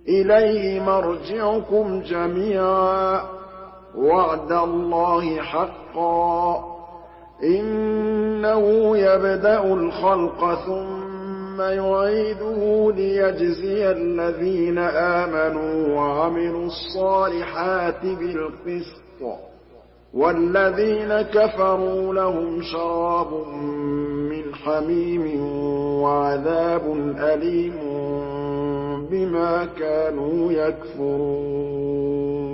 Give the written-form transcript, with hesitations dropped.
إِلَيْهِ مَرْجِعُكُمْ جَمِيعًا ۖ وَعْدَ اللَّهِ حَقًّا ۚ إِنَّهُ يَبْدَأُ الْخَلْقَ ثُمَّ يُعِيدُهُ لِيَجْزِيَ الَّذِينَ آمَنُوا وَعَمِلُوا الصَّالِحَاتِ بِالْقِسْطِ ۚ وَالَّذِينَ كَفَرُوا لَهُمْ شَرَابٌ مِّنْ حَمِيمٍ وَعَذَابٌ أَلِيمٌ بِمَا كَانُوا يَكْفُرُونَ